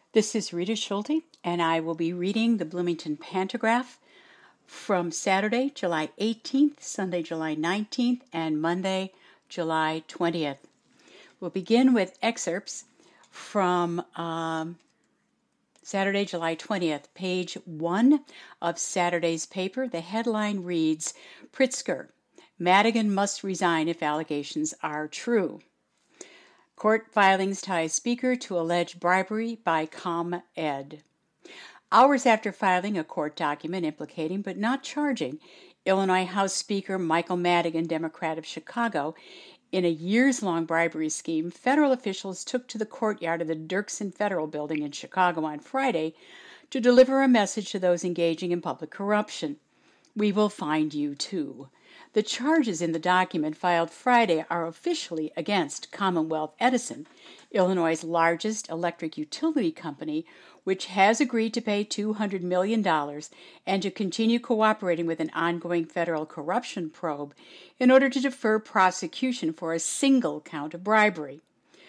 This is Rita Schulte, and I will be reading the Bloomington Pantagraph from Saturday, July 18th, Sunday, July 19th, and Monday, July 20th. We'll begin with excerpts from Saturday, July 20th, page 1 of Saturday's paper. The headline reads, Pritzker, Madigan must resign if allegations are true. Court filings tie Speaker to alleged bribery by ComEd. Hours after filing a court document implicating but not charging Illinois House Speaker Michael Madigan, Democrat of Chicago, in a years-long bribery scheme, federal officials took to the courtyard of the Dirksen Federal Building in Chicago on Friday to deliver a message to those engaging in public corruption. We will find you too. The charges in the document filed Friday are officially against Commonwealth Edison, Illinois' largest electric utility company, which has agreed to pay $200 million and to continue cooperating with an ongoing federal corruption probe in order to defer prosecution for a single count of bribery.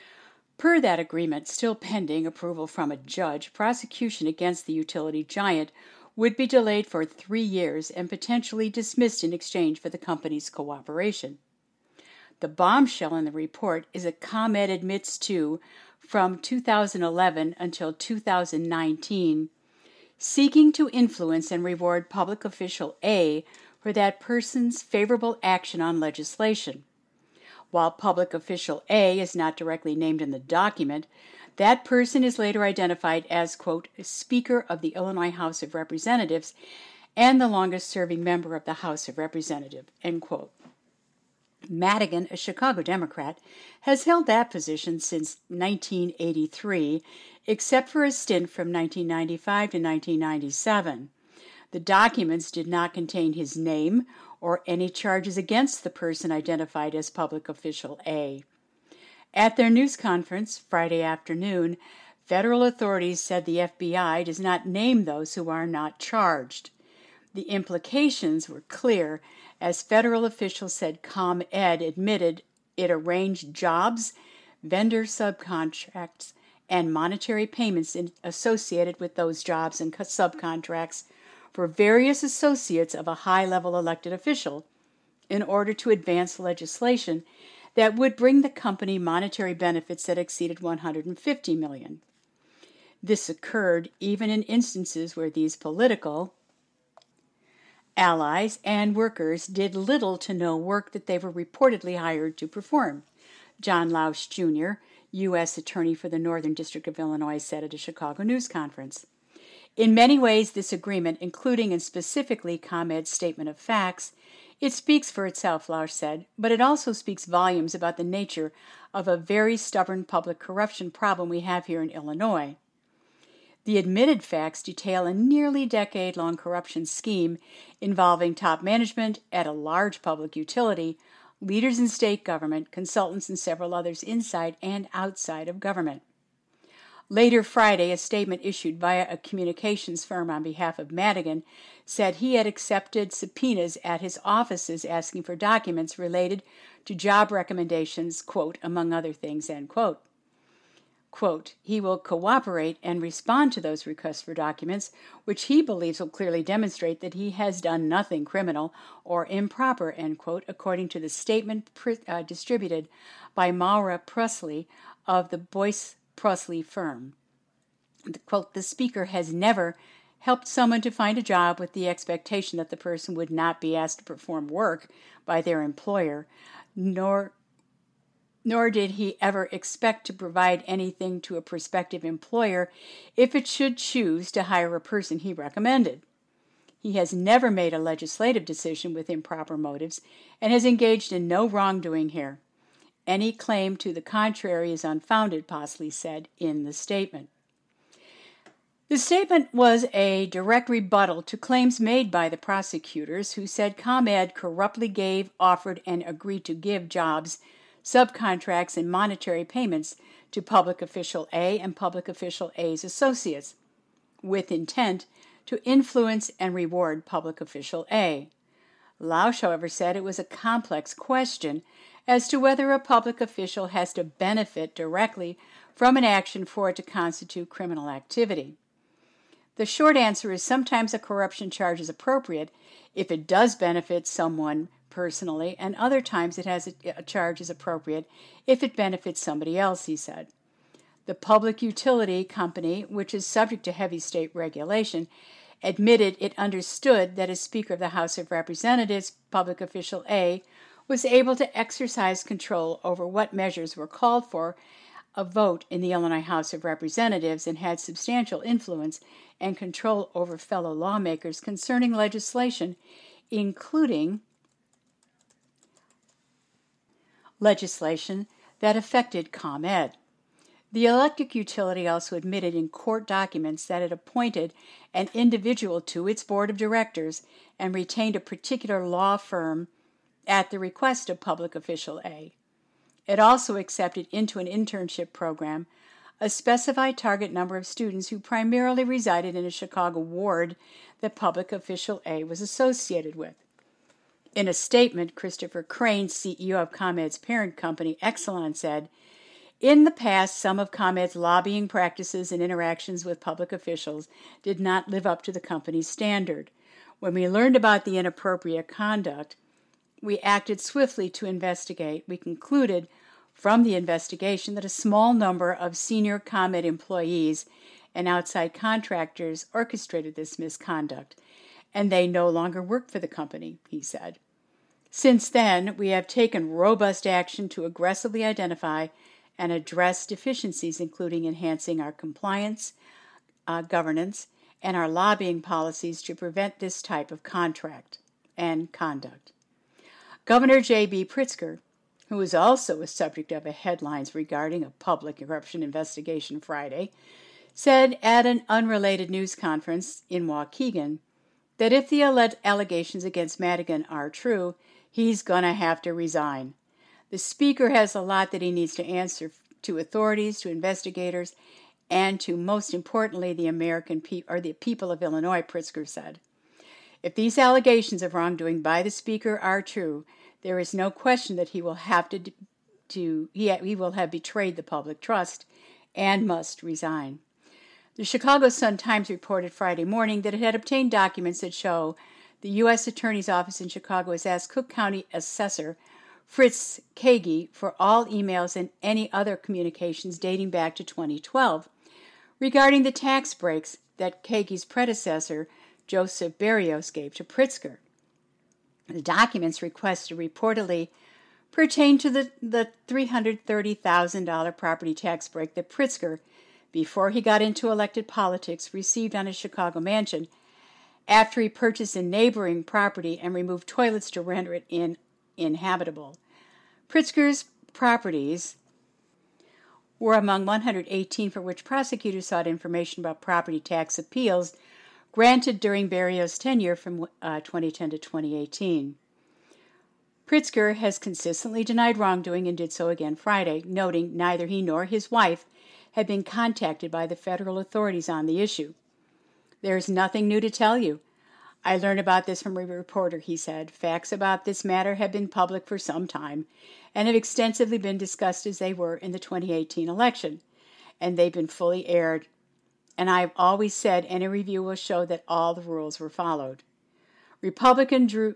Per that agreement, still pending approval from a judge, prosecution against the utility giant would be delayed for 3 years and potentially dismissed in exchange for the company's cooperation. The bombshell in the report is that ComEd admits to, from 2011 until 2019, seeking to influence and reward public official A for that person's favorable action on legislation. While public official A is not directly named in the document, that person is later identified as, quote, Speaker of the Illinois House of Representatives and the longest-serving member of the House of Representatives, end quote. Madigan, a Chicago Democrat, has held that position since 1983, except for a stint from 1995 to 1997. The documents did not contain his name or any charges against the person identified as public official A. At their news conference Friday afternoon, federal authorities said the FBI does not name those who are not charged. The implications were clear, as federal officials said ComEd admitted it arranged jobs, vendor subcontracts, and monetary payments associated with those jobs and subcontracts for various associates of a high-level elected official in order to advance legislation that would bring the company monetary benefits that exceeded $150 million. This occurred even in instances where these political allies and workers did little to no work that they were reportedly hired to perform. John Lausch, Jr., U.S. Attorney for the Northern District of Illinois, said at a Chicago news conference. In many ways, this agreement, including and specifically ComEd's statement of facts, it speaks for itself, Lausch said, but it also speaks volumes about the nature of a very stubborn public corruption problem we have here in Illinois. The admitted facts detail a nearly decade-long corruption scheme involving top management at a large public utility, leaders in state government, consultants, and several others inside and outside of government. Later Friday, a statement issued via a communications firm on behalf of Madigan said he had accepted subpoenas at his offices asking for documents related to job recommendations, quote, among other things, end quote. Quote, he will cooperate and respond to those requests for documents, which he believes will clearly demonstrate that he has done nothing criminal or improper, end quote, according to the statement distributed by Maura Presley of the Boyce Presley firm. Quote, the speaker has never helped someone to find a job with the expectation that the person would not be asked to perform work by their employer, nor did he ever expect to provide anything to a prospective employer if it should choose to hire a person he recommended. He has never made a legislative decision with improper motives and has engaged in no wrongdoing here. Any claim to the contrary is unfounded, Presley said in the statement. The statement was a direct rebuttal to claims made by the prosecutors who said ComEd corruptly gave, offered, and agreed to give jobs, subcontracts, and monetary payments to public official A and public official A's associates, with intent to influence and reward public official A. Lausch, however, said it was a complex question as to whether a public official has to benefit directly from an action for it to constitute criminal activity. The short answer is sometimes a corruption charge is appropriate if it does benefit someone personally, and other times a charge is appropriate if it benefits somebody else, he said. The Public Utility Company, which is subject to heavy state regulation, admitted it understood that as Speaker of the House of Representatives, Public Official A was able to exercise control over what measures were called for a vote in the Illinois House of Representatives and had substantial influence and control over fellow lawmakers concerning legislation, including legislation that affected ComEd. The electric utility also admitted in court documents that it appointed an individual to its board of directors and retained a particular law firm at the request of Public Official A. It also accepted into an internship program a specified target number of students who primarily resided in a Chicago ward that Public Official A was associated with. In a statement, Christopher Crane, CEO of ComEd's parent company, Exelon, said, "In the past, some of ComEd's lobbying practices and interactions with public officials did not live up to the company's standard. When we learned about the inappropriate conduct, we acted swiftly to investigate. We concluded from the investigation that a small number of senior ComEd employees and outside contractors orchestrated this misconduct, and they no longer work for the company," he said. "Since then, we have taken robust action to aggressively identify and address deficiencies, including enhancing our compliance, governance, and our lobbying policies to prevent this type of contract and conduct." Governor J.B. Pritzker, who was also a subject of headlines regarding a public corruption investigation Friday, said at an unrelated news conference in Waukegan that if the allegations against Madigan are true, he's going to have to resign. The Speaker has a lot that he needs to answer to authorities, to investigators, and to, most importantly, the the people of Illinois, Pritzker said. If these allegations of wrongdoing by the Speaker are true, there is no question that he will have he will have betrayed the public trust and must resign. The Chicago Sun-Times reported Friday morning that it had obtained documents that show the U.S. Attorney's Office in Chicago has asked Cook County Assessor Fritz Kagi for all emails and any other communications dating back to 2012 regarding the tax breaks that Kagi's predecessor, Joseph Berrios, gave to Pritzker. The documents requested reportedly pertain to the $330,000 property tax break that Pritzker, before he got into elected politics, received on his Chicago mansion after he purchased a neighboring property and removed toilets to render it uninhabitable. Pritzker's properties were among 118 for which prosecutors sought information about property tax appeals granted during Berrios' tenure from 2010 to 2018. Pritzker has consistently denied wrongdoing and did so again Friday, noting neither he nor his wife had been contacted by the federal authorities on the issue. "There is nothing new to tell you. I learned about this from a reporter," he said. "Facts about this matter have been public for some time and have extensively been discussed as they were in the 2018 election, and they've been fully aired. And I've always said any review will show that all the rules were followed." Republican drew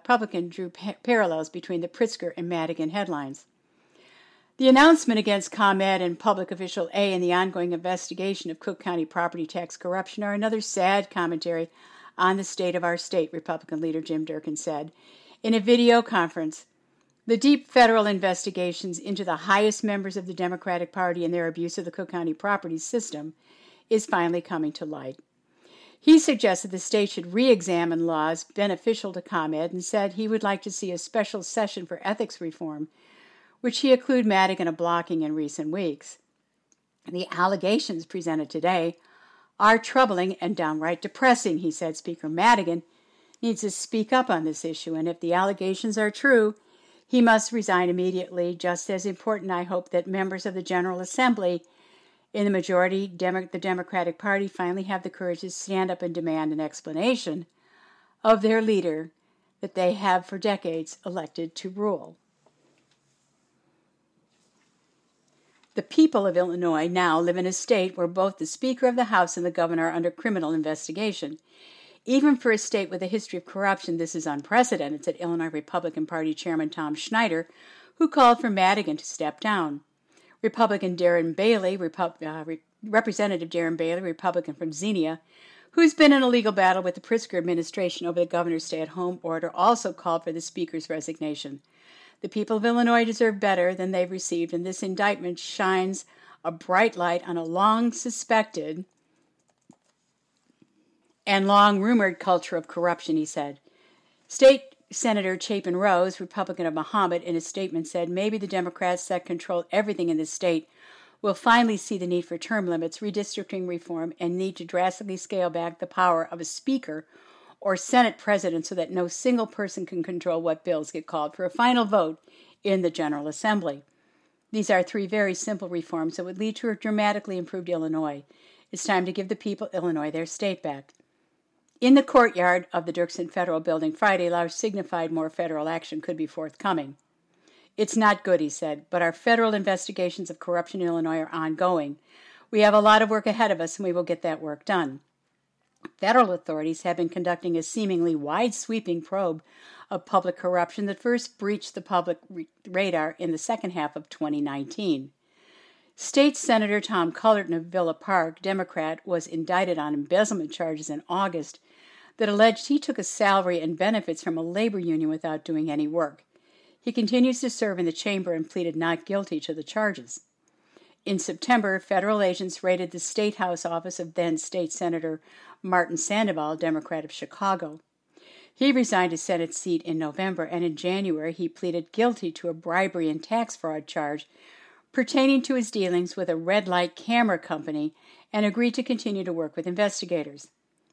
parallels between the Pritzker and Madigan headlines. The announcement against ComEd and Public Official A and the ongoing investigation of Cook County property tax corruption are another sad commentary on the state of our state, Republican leader Jim Durkin said in a video conference. The deep federal investigations into the highest members of the Democratic Party and their abuse of the Cook County property system is finally coming to light. He suggested the state should re-examine laws beneficial to ComEd and said he would like to see a special session for ethics reform, which he accused Madigan of blocking in recent weeks. The allegations presented today are troubling and downright depressing, he said. Speaker Madigan needs to speak up on this issue, and if the allegations are true, he must resign immediately. Just as important, I hope that members of the General Assembly in the majority, the Democratic Party, finally have the courage to stand up and demand an explanation of their leader that they have for decades elected to rule. The people of Illinois now live in a state where both the Speaker of the House and the governor are under criminal investigation. Even for a state with a history of corruption, this is unprecedented, said Illinois Republican Party Chairman Tom Schneider, who called for Madigan to step down. Representative Darren Bailey, Republican from Xenia, who's been in a legal battle with the Pritzker administration over the governor's stay-at-home order, also called for the Speaker's resignation. The people of Illinois deserve better than they've received, and this indictment shines a bright light on a long-suspected and long-rumored culture of corruption, he said. State Senator Chapin Rose, Republican of Mahomet, in a statement said maybe the Democrats that control everything in this state will finally see the need for term limits, redistricting reform, and need to drastically scale back the power of a speaker or Senate president so that no single person can control what bills get called for a final vote in the General Assembly. These are three very simple reforms that would lead to a dramatically improved Illinois. It's time to give the people of Illinois their state back. In the courtyard of the Dirksen Federal Building Friday, Lausch signified more federal action could be forthcoming. It's not good, he said, but our federal investigations of corruption in Illinois are ongoing. We have a lot of work ahead of us, and we will get that work done. Federal authorities have been conducting a seemingly wide-sweeping probe of public corruption that first breached the public radar in the second half of 2019. State Senator Tom Cullerton of Villa Park, Democrat, was indicted on embezzlement charges in August that alleged he took a salary and benefits from a labor union without doing any work. He continues to serve in the chamber and pleaded not guilty to the charges. In September, federal agents raided the State House office of then State Senator Martin Sandoval, Democrat of Chicago. He resigned his Senate seat in November, and in January he pleaded guilty to a bribery and tax fraud charge pertaining to his dealings with a red light camera company and agreed to continue to work with investigators.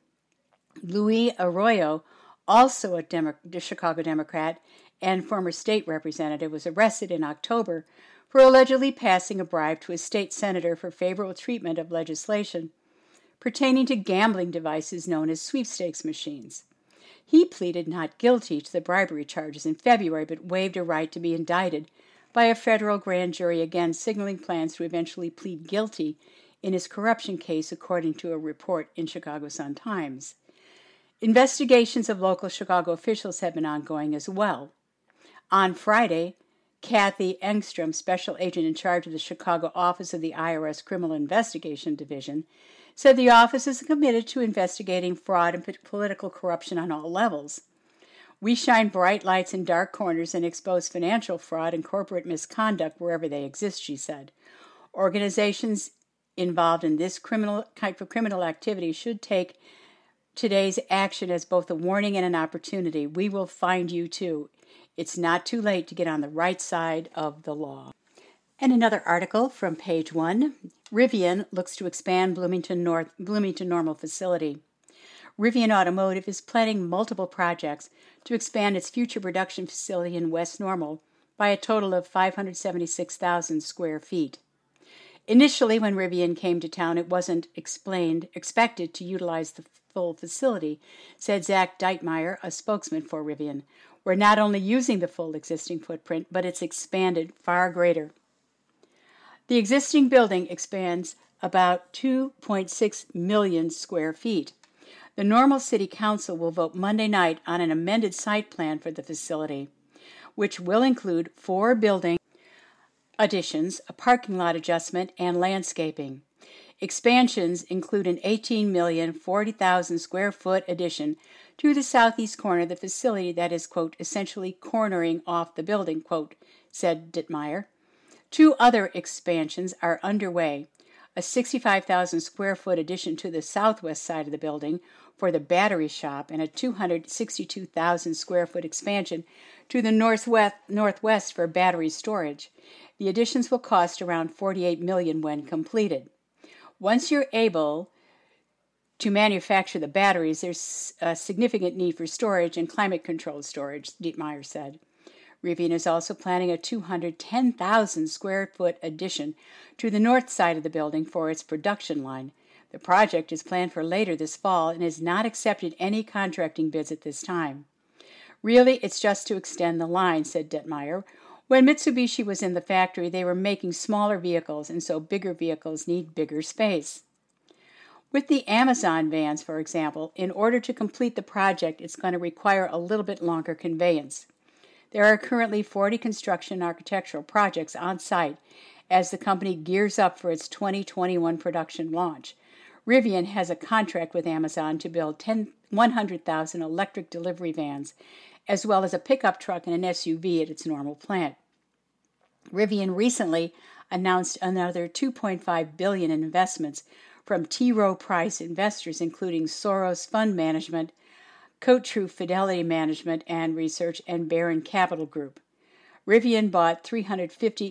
Luis Arroyo, also a Chicago Democrat and former state representative, was arrested in October for allegedly passing a bribe to a state senator for favorable treatment of legislation pertaining to gambling devices known as sweepstakes machines. He pleaded not guilty to the bribery charges in February, but waived a right to be indicted by a federal grand jury, again signaling plans to eventually plead guilty in his corruption case, according to a report in Chicago Sun-Times. Investigations of local Chicago officials have been ongoing as well. On Friday, Kathy Engstrom, special agent in charge of the Chicago office of the IRS Criminal Investigation Division, said the office is committed to investigating fraud and political corruption on all levels. We shine bright lights in dark corners and expose financial fraud and corporate misconduct wherever they exist, she said. Organizations involved in this type of criminal activity should take today's action as both a warning and an opportunity. We will find you too. It's not too late to get on the right side of the law. And another article from page 1. Rivian looks to expand Bloomington Normal facility. Rivian Automotive is planning multiple projects to expand its future production facility in West Normal by a total of 576,000 square feet. Initially, when Rivian came to town, it wasn't expected to utilize the full facility, said Zach Deitmeyer, a spokesman for Rivian. We're not only using the full existing footprint, but it's expanded far greater. The existing building expands about 2.6 million square feet. The Normal City Council will vote Monday night on an amended site plan for the facility, which will include 4 building additions, a parking lot adjustment, and landscaping. Expansions include an 18,040,000 square foot addition to the southeast corner of the facility that is, quote, essentially cornering off the building, quote, said Dittmeyer. 2 other expansions are underway. A 65,000 square foot addition to the southwest side of the building for the battery shop and a 262,000 square foot expansion to the northwest for battery storage. The additions will cost around $48 million when completed. Once you're able to manufacture the batteries, there's a significant need for storage and climate-controlled storage, Dietmeyer said. Rivian is also planning a 210,000 square foot addition to the north side of the building for its production line. The project is planned for later this fall and has not accepted any contracting bids at this time. Really, it's just to extend the line, said Dietmeyer. When Mitsubishi was in the factory, they were making smaller vehicles, and so bigger vehicles need bigger space. With the Amazon vans, for example, in order to complete the project, it's going to require a little bit longer conveyance. There are currently 40 construction architectural projects on site as the company gears up for its 2021 production launch. Rivian has a contract with Amazon to build 100,000 electric delivery vans, as well as a pickup truck and an SUV at its Normal plant. Rivian recently announced another $2.5 billion in investments from T. Rowe Price investors, including Soros Fund Management, Coatue Fidelity Management and Research, and Barron Capital Group. Rivian brought 350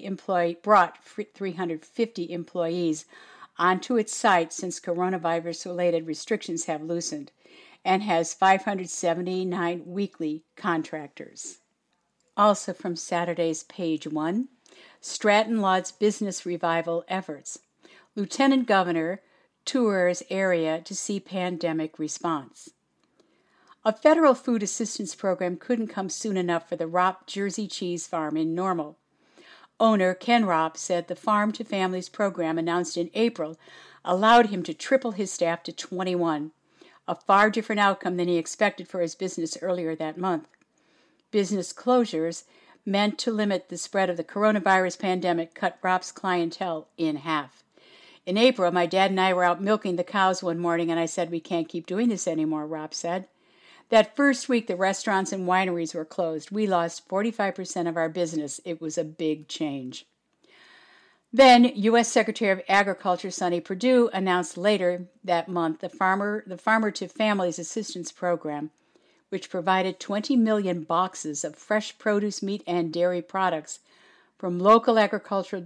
employees onto its site since coronavirus-related restrictions have loosened, and has 579 weekly contractors. Also from Saturday's Page 1, Stratton lauds business revival efforts. Lieutenant Governor tours area to see pandemic response. A federal food assistance program couldn't come soon enough for the Ropp Jersey Cheese Farm in Normal. Owner Ken Ropp said the Farm to Families program announced in April allowed him to triple his staff to 21, a far different outcome than he expected for his business earlier that month. Business closures meant to limit the spread of the coronavirus pandemic cut Ropp's clientele in half. In April, my dad and I were out milking the cows one morning, and I said, "We can't keep doing this anymore," Ropp said. That first week, the restaurants and wineries were closed. We lost 45% of our business. It was a big change. Then, U.S. Secretary of Agriculture Sonny Perdue announced later that month the Farmer to Families Assistance Program, which provided 20 million boxes of fresh produce, meat, and dairy products from local agriculture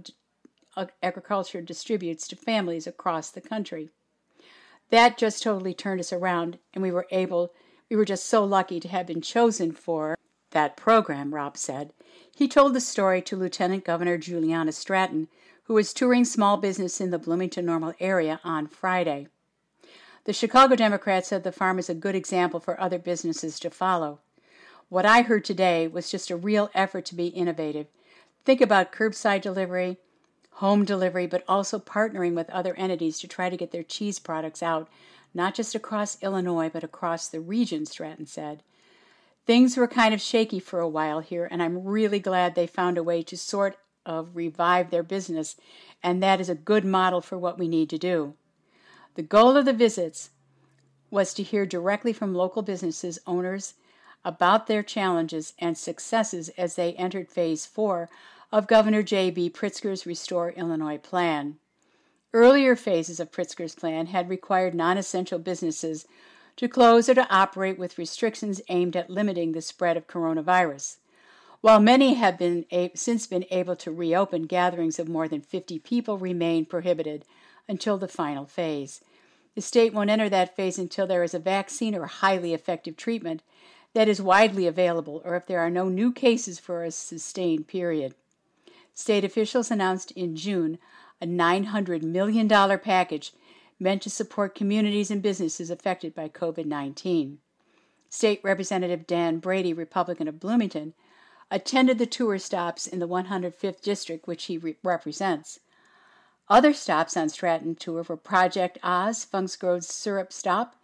distributes to families across the country. That just totally turned us around, and we were just so lucky to have been chosen for that program, Ropp said. He told the story to Lieutenant Governor Juliana Stratton, who was touring small business in the Bloomington Normal area on Friday. The Chicago Democrat said the farm is a good example for other businesses to follow. What I heard today was just a real effort to be innovative. Think about curbside delivery, home delivery, but also partnering with other entities to try to get their cheese products out, not just across Illinois, but across the region, Stratton said. Things were kind of shaky for a while here, and I'm really glad they found a way to sort of revive their business, and that is a good model for what we need to do. The goal of the visits was to hear directly from local businesses owners about their challenges and successes as they entered Phase 4 of Governor J.B. Pritzker's Restore Illinois plan. Earlier phases of Pritzker's plan had required non-essential businesses to close or to operate with restrictions aimed at limiting the spread of coronavirus. While many have since been able to reopen, gatherings of more than 50 people remain prohibited until the final phase. The state won't enter that phase until there is a vaccine or highly effective treatment that is widely available, or if there are no new cases for a sustained period. State officials announced in June a $900 million package meant to support communities and businesses affected by COVID-19. State Representative Dan Brady, Republican of Bloomington, attended the tour stops in the 105th District, which he represents. Other stops on Stratton tour were Project Oz, Funks Grove's Syrup Stop,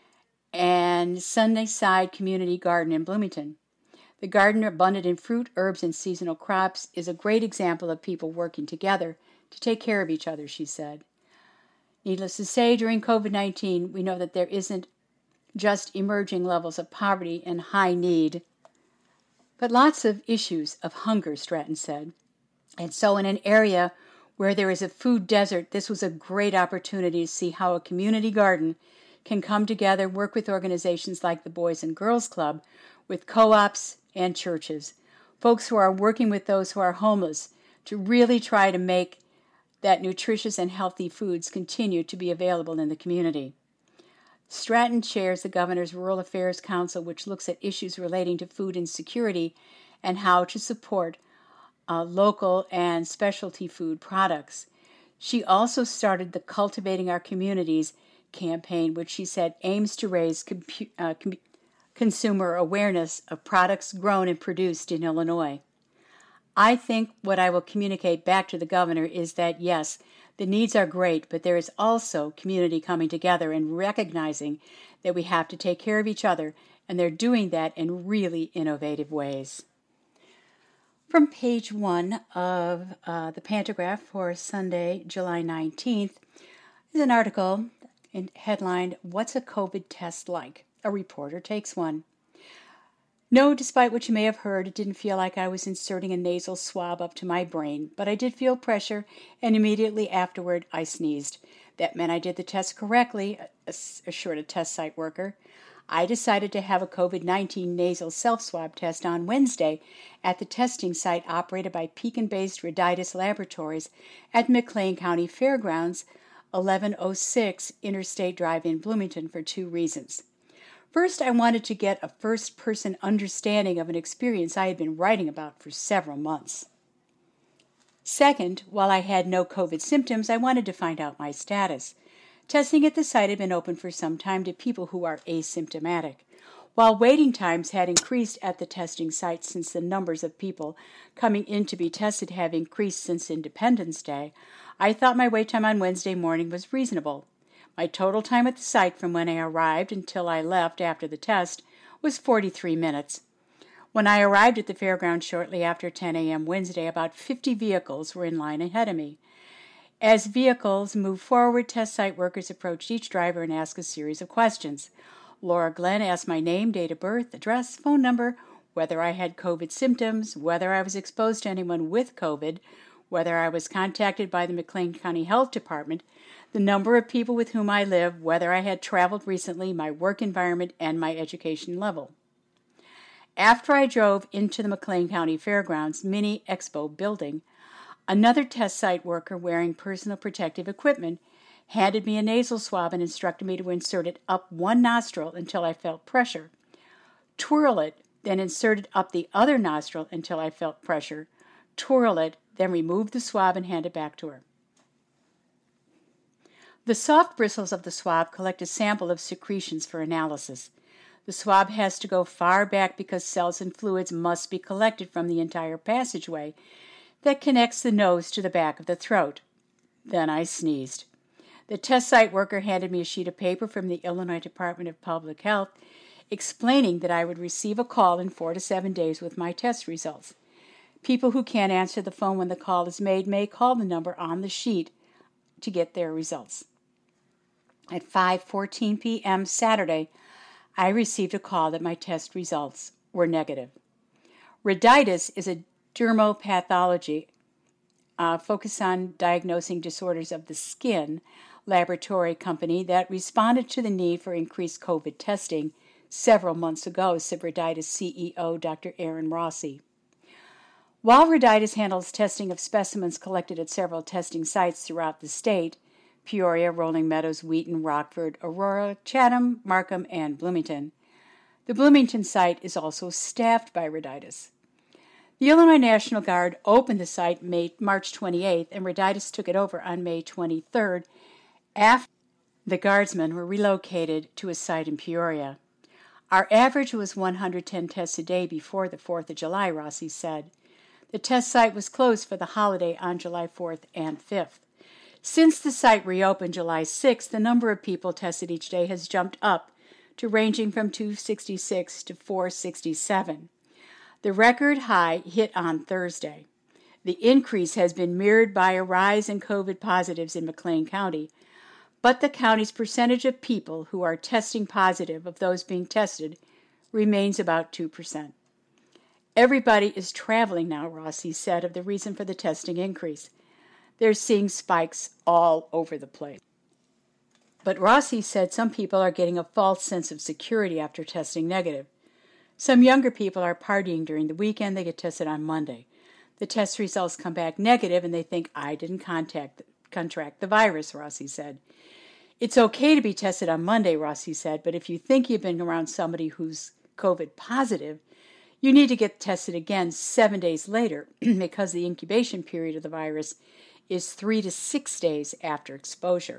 and Sunnyside Community Garden in Bloomington. The garden, abundant in fruit, herbs, and seasonal crops, is a great example of people working together to take care of each other, she said. Needless to say, during COVID-19, we know that there isn't just emerging levels of poverty and high need, but lots of issues of hunger, Stratton said. And so in an area where there is a food desert, this was a great opportunity to see how a community garden can come together, work with organizations like the Boys and Girls Club, with co-ops and churches, folks who are working with those who are homeless to really try to make that nutritious and healthy foods continue to be available in the community. Stratton chairs the Governor's Rural Affairs Council, which looks at issues relating to food insecurity and how to support local and specialty food products. She also started the Cultivating Our Communities campaign, which she said aims to raise consumer awareness of products grown and produced in Illinois. I think what I will communicate back to the governor is that, yes, the needs are great, but there is also community coming together and recognizing that we have to take care of each other, and they're doing that in really innovative ways. From page 1 of the Pantograph for Sunday, July 19th, is an article headlined, "What's a COVID test like? A reporter takes one." No, despite what you may have heard, it didn't feel like I was inserting a nasal swab up to my brain, but I did feel pressure, and immediately afterward I sneezed. That meant I did the test correctly, assured a test site worker. I decided to have a COVID-19 nasal self-swab test on Wednesday at the testing site operated by Pekin-based Reditis Laboratories at McLean County Fairgrounds, 1106 Interstate Drive in Bloomington, for 2 reasons. First, I wanted to get a first-person understanding of an experience I had been writing about for several months. Second, while I had no COVID symptoms, I wanted to find out my status. Testing at the site had been open for some time to people who are asymptomatic. While waiting times had increased at the testing site since the numbers of people coming in to be tested have increased since Independence Day, I thought my wait time on Wednesday morning was reasonable. My total time at the site from when I arrived until I left after the test was 43 minutes. When I arrived at the fairground shortly after 10 a.m. Wednesday, about 50 vehicles were in line ahead of me. As vehicles moved forward, test site workers approached each driver and asked a series of questions. Laura Glenn asked my name, date of birth, address, phone number, whether I had COVID symptoms, whether I was exposed to anyone with COVID, whether I was contacted by the McLean County Health Department, the number of people with whom I live, whether I had traveled recently, my work environment, and my education level. After I drove into the McLean County Fairgrounds Mini Expo building, another test site worker wearing personal protective equipment handed me a nasal swab and instructed me to insert it up one nostril until I felt pressure, twirl it, then insert it up the other nostril until I felt pressure, twirl it, then remove the swab and hand it back to her. The soft bristles of the swab collect a sample of secretions for analysis. The swab has to go far back because cells and fluids must be collected from the entire passageway that connects the nose to the back of the throat. Then I sneezed. The test site worker handed me a sheet of paper from the Illinois Department of Public Health explaining that I would receive a call in 4 to 7 days with my test results. People who can't answer the phone when the call is made may call the number on the sheet to get their results. At 5:14 p.m. Saturday, I received a call that my test results were negative. Reditis is a dermopathology focused on diagnosing disorders of the skin laboratory company that responded to the need for increased COVID testing several months ago, said Reditis CEO Dr. Aaron Rossi. While Reditis handles testing of specimens collected at several testing sites throughout the state, Peoria, Rolling Meadows, Wheaton, Rockford, Aurora, Chatham, Markham, and Bloomington, the Bloomington site is also staffed by Reditis. The Illinois National Guard opened the site March 28th, and Reditis took it over on May 23rd after the Guardsmen were relocated to a site in Peoria. Our average was 110 tests a day before the 4th of July, Rossi said. The test site was closed for the holiday on July 4th and 5th. Since the site reopened July 6th, the number of people tested each day has jumped up to ranging from 266 to 467. The record high hit on Thursday. The increase has been mirrored by a rise in COVID positives in McLean County, but the county's percentage of people who are testing positive of those being tested remains about 2%. Everybody is traveling now, Rossi said of the reason for the testing increase. They're seeing spikes all over the place. But Rossi said some people are getting a false sense of security after testing negative. Some younger people are partying during the weekend. They get tested on Monday. The test results come back negative and they think, I didn't contract the virus, Rossi said. It's okay to be tested on Monday, Rossi said, but if you think you've been around somebody who's COVID positive, you need to get tested again 7 days later because the incubation period of the virus is 3 to 6 days after exposure.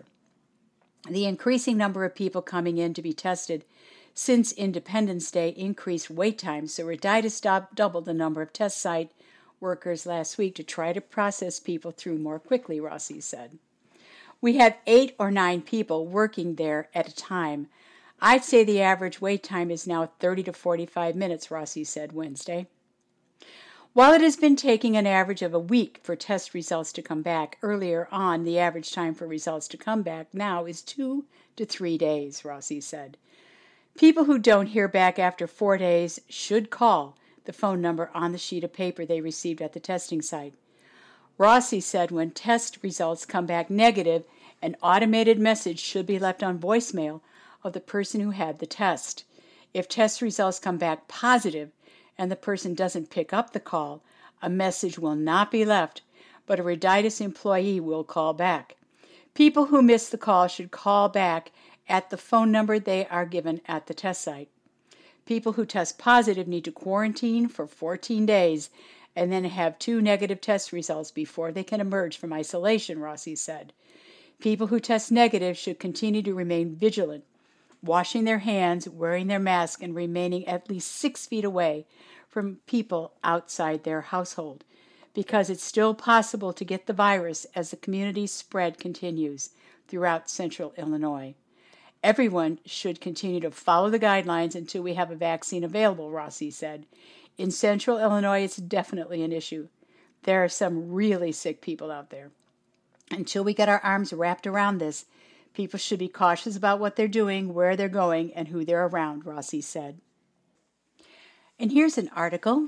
The increasing number of people coming in to be tested since Independence Day increased wait times, so Reditis doubled the number of test site workers last week to try to process people through more quickly, Rossi said. We have 8 or 9 people working there at a time. I'd say the average wait time is now 30 to 45 minutes, Rossi said Wednesday. While it has been taking an average of a week for test results to come back, earlier on the average time for results to come back now is 2 to 3 days, Rossi said. People who don't hear back after 4 days should call the phone number on the sheet of paper they received at the testing site. Rossi said when test results come back negative, an automated message should be left on voicemail of the person who had the test. If test results come back positive and the person doesn't pick up the call, a message will not be left, but a Reditus employee will call back. People who miss the call should call back at the phone number they are given at the test site. People who test positive need to quarantine for 14 days and then have 2 negative test results before they can emerge from isolation, Rossi said. People who test negative should continue to remain vigilant, washing their hands, wearing their mask, and remaining at least 6 feet away from people outside their household, because it's still possible to get the virus as the community spread continues throughout central Illinois. Everyone should continue to follow the guidelines until we have a vaccine available, Rossi said. In central Illinois, it's definitely an issue. There are some really sick people out there. Until we get our arms wrapped around this, people should be cautious about what they're doing, where they're going, and who they're around, Rossi said. And here's an article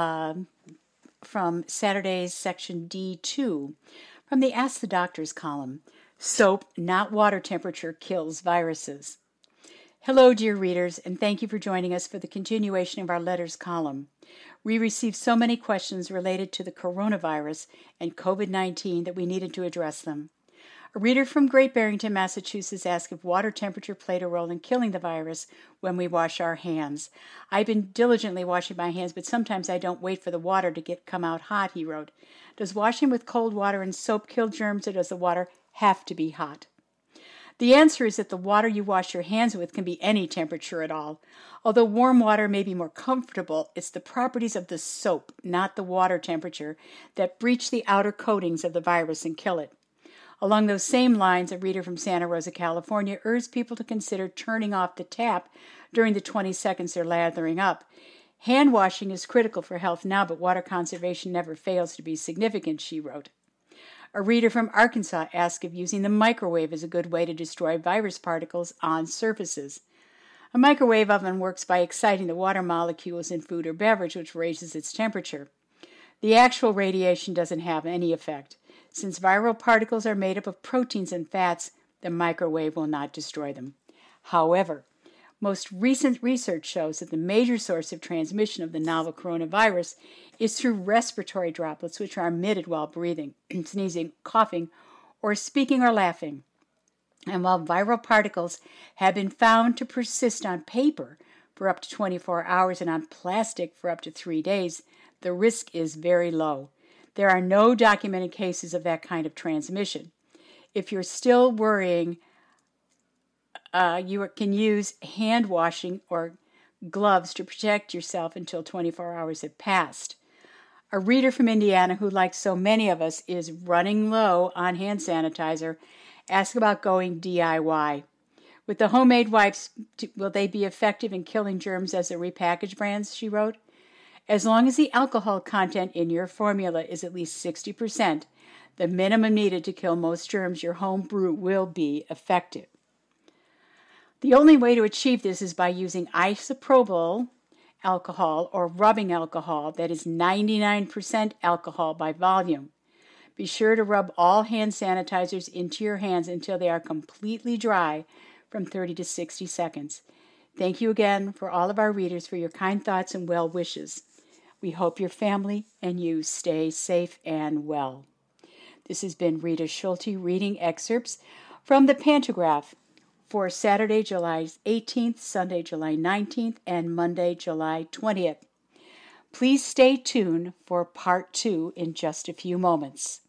from Saturday's section D2 from the Ask the Doctors column. Soap, not water temperature, kills viruses. Hello, dear readers, and thank you for joining us for the continuation of our letters column. We received so many questions related to the coronavirus and COVID-19 that we needed to address them. A reader from Great Barrington, Massachusetts asked if water temperature played a role in killing the virus when we wash our hands. I've been diligently washing my hands, but sometimes I don't wait for the water to come out hot, he wrote. Does washing with cold water and soap kill germs, or does the water have to be hot? The answer is that the water you wash your hands with can be any temperature at all. Although warm water may be more comfortable, it's the properties of the soap, not the water temperature, that breach the outer coatings of the virus and kill it. Along those same lines, a reader from Santa Rosa, California, urged people to consider turning off the tap during the 20 seconds they're lathering up. Hand washing is critical for health now, but water conservation never fails to be significant, she wrote. A reader from Arkansas asked if using the microwave is a good way to destroy virus particles on surfaces. A microwave oven works by exciting the water molecules in food or beverage, which raises its temperature. The actual radiation doesn't have any effect. Since viral particles are made up of proteins and fats, the microwave will not destroy them. However, most recent research shows that the major source of transmission of the novel coronavirus is through respiratory droplets, which are emitted while breathing, sneezing, coughing, or speaking or laughing. And while viral particles have been found to persist on paper for up to 24 hours and on plastic for up to 3 days, the risk is very low. There are no documented cases of that kind of transmission. If you're still worrying, you can use hand washing or gloves to protect yourself until 24 hours have passed. A reader from Indiana who, like so many of us, is running low on hand sanitizer asked about going DIY. With the homemade wipes, will they be effective in killing germs as the repackaged brands, she wrote? As long as the alcohol content in your formula is at least 60%, the minimum needed to kill most germs, your home brew will be effective. The only way to achieve this is by using isopropyl alcohol or rubbing alcohol that is 99% alcohol by volume. Be sure to rub all hand sanitizers into your hands until they are completely dry from 30 to 60 seconds. Thank you again for all of our readers for your kind thoughts and well wishes. We hope your family and you stay safe and well. This has been Rita Schulte reading excerpts from the Pantograph for Saturday, July 18th, Sunday, July 19th, and Monday, July 20th. Please stay tuned for part 2 in just a few moments.